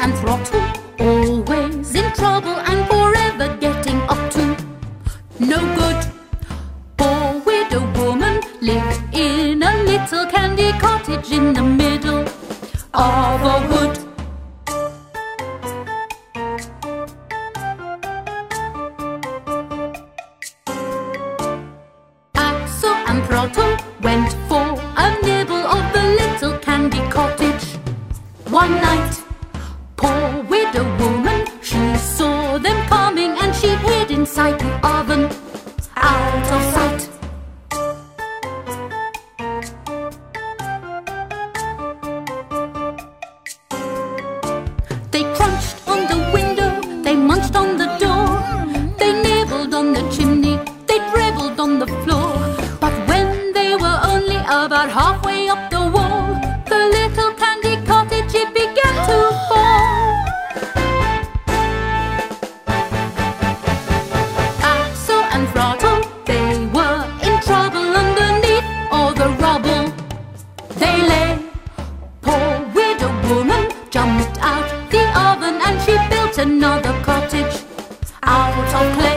and Throttle, always in trouble and forever getting up to no good. Poor widow woman lived in a little candy cottage in the middle of a wood. Axel and Throttle went for a nibble of the little candy cottage. One night, poor widow woman, she saw them coming and she hid inside the oven, out of sight. They crunched on the window, they munched on the door, they nibbled on the chimney, they dribbled on the floor. But when they were only about halfway up the wall, the little candy cottage, it began to fall. Axel and Throttle, they were in trouble underneath all the rubble. They lay. Poor widow woman jumped out the oven and she built another cottage out of clay.